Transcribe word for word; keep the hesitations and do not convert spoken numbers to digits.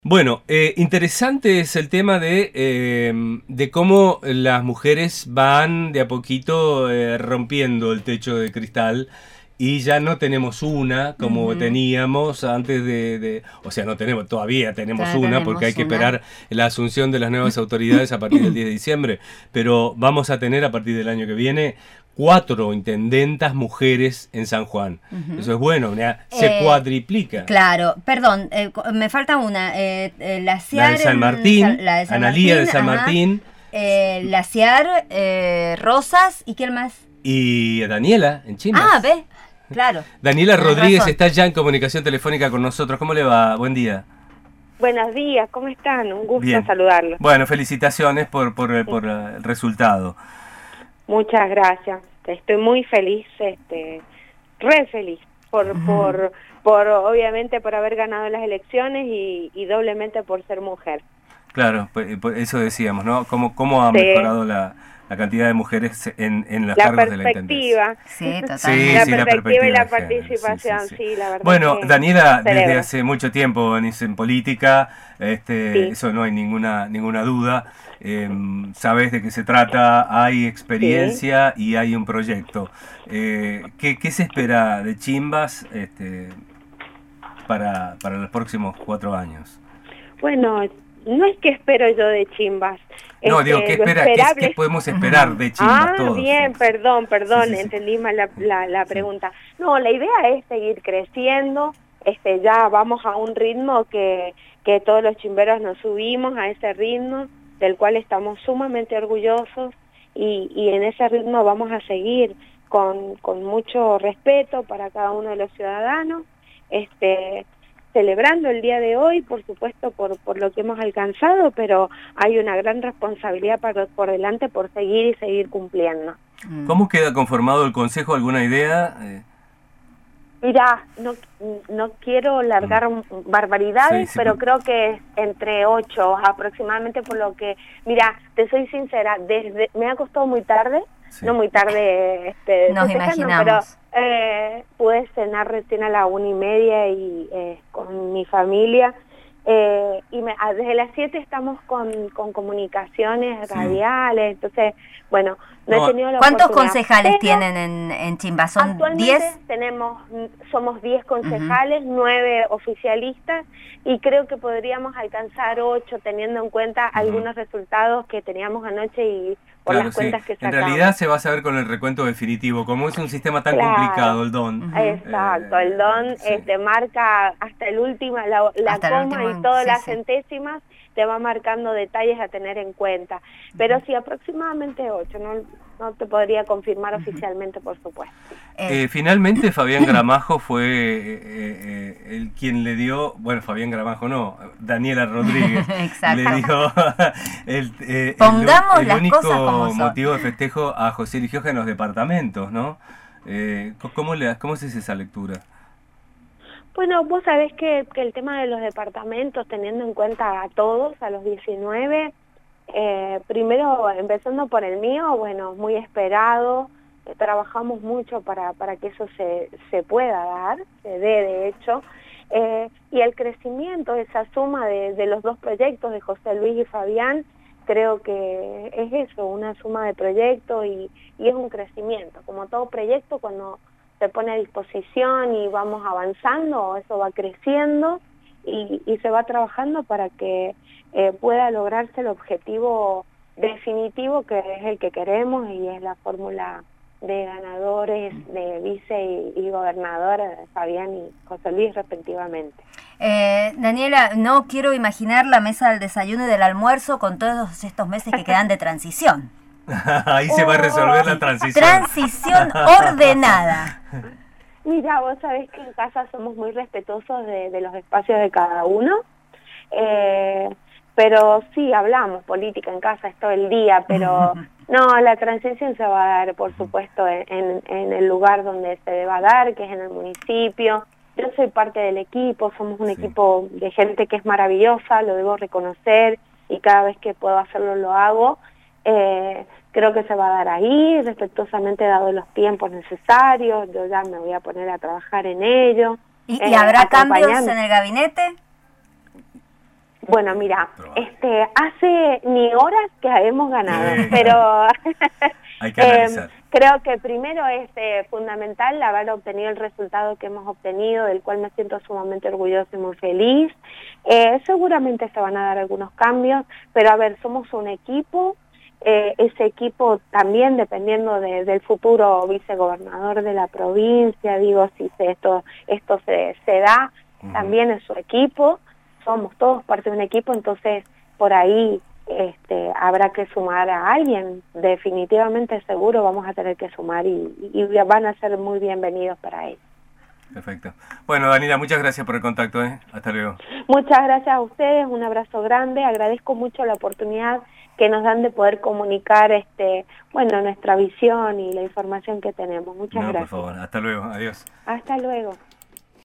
Bueno, eh, interesante es el tema de, eh, de cómo las mujeres van de a poquito eh, rompiendo el techo de cristal y ya no tenemos una como Ujú. teníamos antes de, de... O sea, no tenemos, todavía tenemos Ya una porque hay tenemos que una. esperar la asunción de las nuevas autoridades a partir del diez de diciembre, pero vamos a tener a partir del año que viene cuatro intendentas mujeres en San Juan. Ujú. Eso es bueno, ¿verdad? Se Eh, cuadriplica. Claro, perdón, eh, co- me falta una. Eh, eh, la La Ciar de San en Martín, Sa- la de San Analía de Martín, San ajá. Martín Eh, la Ciar, eh, Rosas, ¿y quién más? y Daniela en Chimbas. Ah, ve, claro. Daniela Tenés Rodríguez razón. está ya en comunicación telefónica con nosotros. ¿Cómo le va? Buen día. Buenos días, ¿cómo están? Un gusto Bien. saludarlos. Bueno, felicitaciones por, por, eh, por eh, el resultado. Muchas gracias. Estoy muy feliz, este, re feliz, por, por, por obviamente por haber ganado las elecciones y, y doblemente por ser mujer. Claro, pues, pues eso decíamos, ¿no? ¿Cómo, cómo ha Sí. mejorado la, la cantidad de mujeres en, en los La cargos de la intendencia? perspectiva, Sí, totalmente. Sí, la sí, la perspectiva y la perspectiva de género, participación, sí, sí, sí, sí. la verdad. Bueno, que Daniela, desde celebro. hace mucho tiempo venís en política, este, Sí. eso no hay ninguna ninguna duda. Eh, sabes de qué se trata, hay experiencia y hay un proyecto. Eh, ¿qué, ¿Qué se espera de Chimbas este, para, para los próximos cuatro años? Bueno, no es que espero yo de Chimbas. No, Este, digo, ¿qué, lo espera, ¿qué, esperable qué podemos esperar de Chimbas Ah, todos? bien, Sí. perdón, perdón, Sí, sí, sí. entendí mal la, la, la pregunta. No, la idea es seguir creciendo, este, ya vamos a un ritmo que, que todos los chimberos nos subimos a ese ritmo, del cual estamos sumamente orgullosos y, y en ese ritmo vamos a seguir con, con mucho respeto para cada uno de los ciudadanos, este celebrando el día de hoy, por supuesto, por, por lo que hemos alcanzado, pero hay una gran responsabilidad para, por delante por seguir y seguir cumpliendo. ¿Cómo queda conformado el Consejo? ¿Alguna idea? Eh, Mirá, no, no quiero largar barbaridades, Sí, sí, pero por- creo que es entre ocho aproximadamente, por lo que, mira, te soy sincera, desde me ha costado muy tarde, Sí. no muy tarde, este, Nos festejando, imaginamos. pero eh, pude cenar recién a la una y media y eh, con mi familia. Eh, y me, ah, desde las siete estamos con, con comunicaciones Sí. radiales, entonces, bueno, no, No, he tenido la ¿Cuántos oportunidad, concejales pero tienen en, en Chimbas? ¿Son actualmente diez? tenemos, somos diez concejales, nueve oficialistas, y creo que podríamos alcanzar ocho teniendo en cuenta Ujú. algunos resultados que teníamos anoche y por Claro, las sí. cuentas que En sacamos. realidad se va a saber con el recuento definitivo. Como es un sistema tan Claro. complicado, el D O N. Ujú. Exacto, Eh, el D O N sí. este, marca hasta el último, la, la Hasta el coma último, y todas sí, las sí. centésimas te va marcando detalles a tener en cuenta. Pero sí, aproximadamente ocho, no, no te podría confirmar oficialmente, por supuesto. Eh, Eh, finalmente Fabián Gramajo fue eh, eh, el quien le dio, bueno, Fabián Gramajo no, Daniela Rodríguez Exacto. le dio el, eh, Pongamos el, el las único cosas como son. motivo de festejo a José Eligioja en los departamentos, ¿no? Eh, ¿cómo, le, ¿Cómo es esa lectura? Bueno, vos sabés que, que el tema de los departamentos, teniendo en cuenta a todos, a los diecinueve, eh, primero empezando por el mío, bueno, muy esperado, eh, trabajamos mucho para, para que eso se, se pueda dar, se dé de hecho, eh, y el crecimiento, esa suma de, de los dos proyectos de José Luis y Fabián, creo que es eso, una suma de proyectos y, y es un crecimiento, como todo proyecto cuando se pone a disposición y vamos avanzando, eso va creciendo y, y se va trabajando para que eh, pueda lograrse el objetivo definitivo que es el que queremos y es la fórmula de ganadores de vice y, y gobernador Fabián y José Luis respectivamente. Eh, Daniela, no quiero imaginar la mesa del desayuno y del almuerzo con todos estos meses que quedan de transición. Ahí se va a resolver la transición. Transición ordenada. Mira, vos sabés que en casa somos muy respetuosos de, de los espacios de cada uno, eh, pero sí hablamos política en casa es todo el día, pero no, la transición se va a dar, por supuesto, en, en el lugar donde se deba dar, que es en el municipio. Yo soy parte del equipo, somos un Sí. equipo de gente que es maravillosa, lo debo reconocer y cada vez que puedo hacerlo lo hago. Eh, creo que se va a dar ahí, respetuosamente dado los tiempos necesarios, yo ya me voy a poner a trabajar en ello. ¿Y, eh, y habrá cambios acompañando. en el gabinete? Bueno, mira, Probable. este, hace ni horas que hemos ganado, Eh, pero Hay que analizar. eh, creo que primero es eh, fundamental haber obtenido el resultado que hemos obtenido, del cual me siento sumamente orgullosa y muy feliz. Eh, seguramente se van a dar algunos cambios, pero a ver, somos un equipo. Eh, ese equipo también, dependiendo de, del futuro vicegobernador de la provincia, digo, si se, esto esto se, se da, uh-huh. También es su equipo, somos todos parte de un equipo, entonces por ahí este, habrá que sumar a alguien, definitivamente seguro vamos a tener que sumar y, y van a ser muy bienvenidos para él. Perfecto. Bueno, Daniela, muchas gracias por el contacto, ¿eh? Hasta luego. Muchas gracias a ustedes, un abrazo grande, agradezco mucho la oportunidad que nos dan de poder comunicar este, bueno, nuestra visión y la información que tenemos. Muchas no, gracias. Por favor, hasta luego, adiós. Hasta luego.